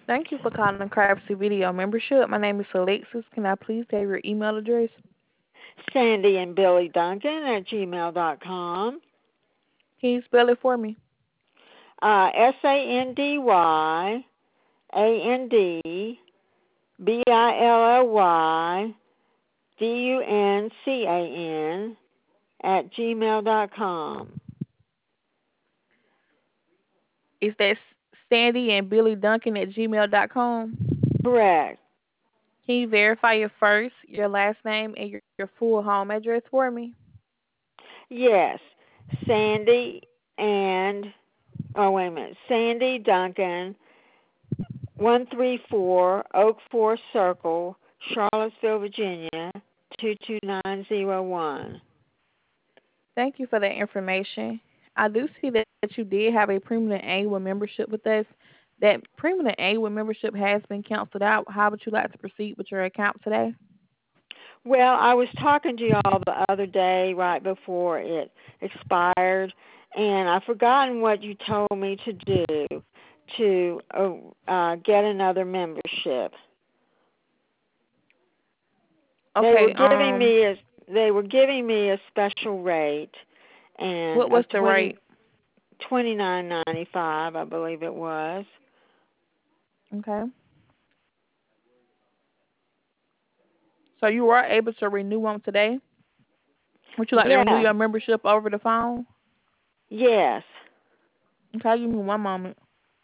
Thank you for calling Crabsy Video Membership. My name is Alexis. Can I please have your email address? Sandy and Billy Duncan at gmail.com. Can you spell it for me? SandyBillyDuncan at gmail.com. Is that Sandy and Billy Duncan at gmail.com? Correct. Can you verify your first, your last name, and your full home address for me? Yes. Sandy and, oh, wait a minute. Sandy Duncan, 134 Oak Forest Circle, Charlottesville, Virginia, 22901. Thank you for that information. I do see that you did have a Premium Annual membership with us. That Premium Annual membership has been canceled out. How would you like to proceed with your account today? Well, I was talking to y'all the other day right before it expired, and I've forgotten what you told me to do to get another membership. They Okay, were giving me a they were giving me a special rate and what was of the rate? 29.95, I believe it was. Okay. So you are able to renew them today? Would you like to renew Yes. your membership over the phone? Yes. Okay, give me one moment.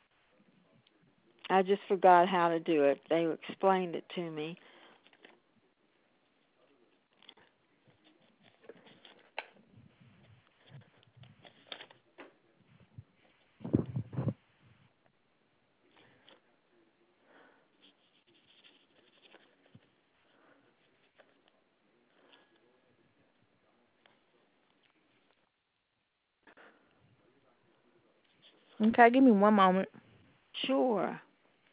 I just forgot how to do it. They explained it to me. Okay, give me one moment. Sure.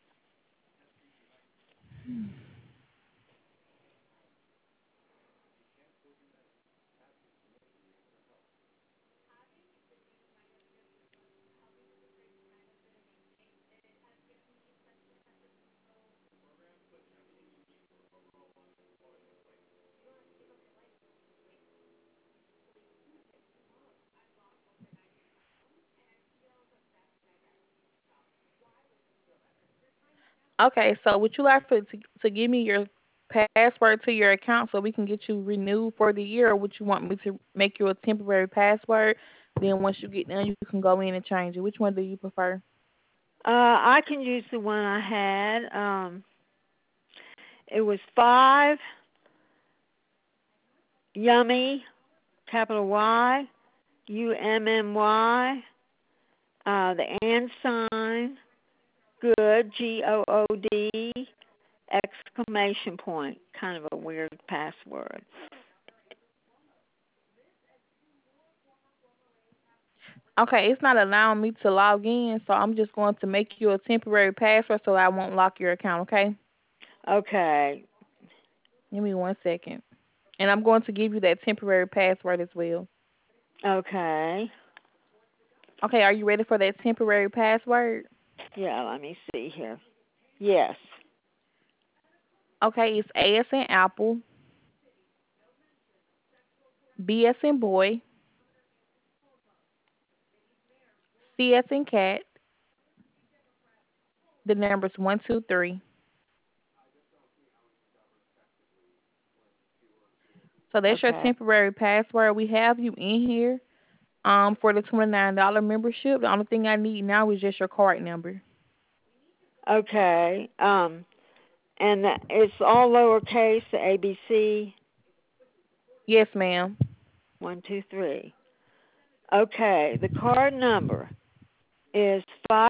Okay, so would you like to give me your password to your account so we can get you renewed for the year, or would you want me to make you a temporary password? Then once you get done, you can go in and change it. Which one do you prefer? I can use the one I had. It was 5 Yummy, capital YUMMY. The and sign, good, GOOD, exclamation point. Kind of a weird password. Okay, it's not allowing me to log in, so I'm just going to make you a temporary password so I won't lock your account, okay? Okay. Give me 1 second. And I'm going to give you that temporary password as well. Okay. Okay, are you ready for that temporary password? Yeah, let me see here. Yes. Okay, it's A as in apple, B as in boy, C as in cat, the numbers 123. So that's your Okay. temporary password. We have you in here for the $29 membership. The only thing I need now is just your card number. Okay. And it's all lowercase, the ABC, Yes, ma'am. 123. Okay. The card number is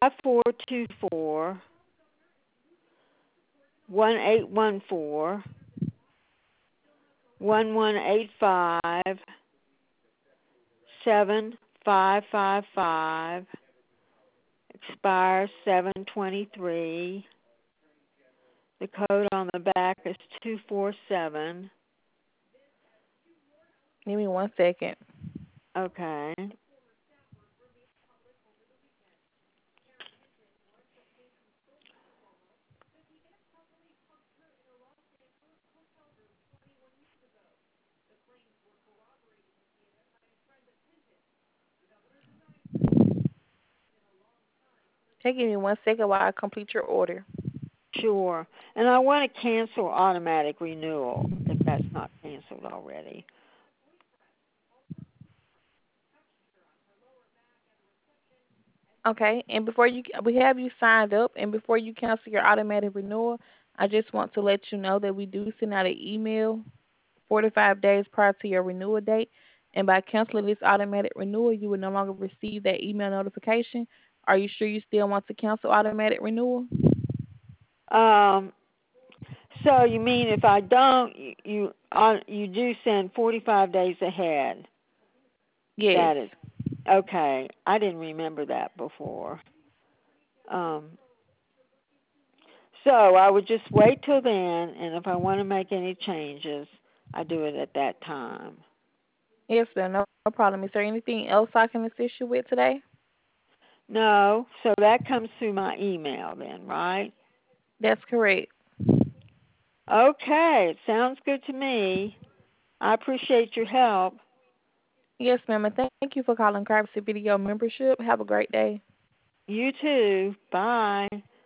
542-4-1185-7555, expires 7/23. The code on the back is 247. Give me 1 second. Okay. Okay, give me 1 second while I complete your order. Sure. And I want to cancel automatic renewal if that's not canceled already. Okay, and we have you signed up, and before you cancel your automatic renewal, I just want to let you know that we do send out an email 45 days prior to your renewal date, and by canceling this automatic renewal, you will no longer receive that email notification. Are you sure you still want to cancel automatic renewal? Um, so you mean if I don't, you do send 45 days ahead. Yes. That is okay. I didn't remember that before. Um, so I would just wait till then, and if I want to make any changes, I do it at that time. Yes, ma'am. No problem. Is there anything else I can assist you with today? No, so that comes through my email then, right? That's correct. Okay, it sounds good to me. I appreciate your help. Yes, ma'am. And thank you for calling Privacy Video Membership. Have a great day. You too. Bye.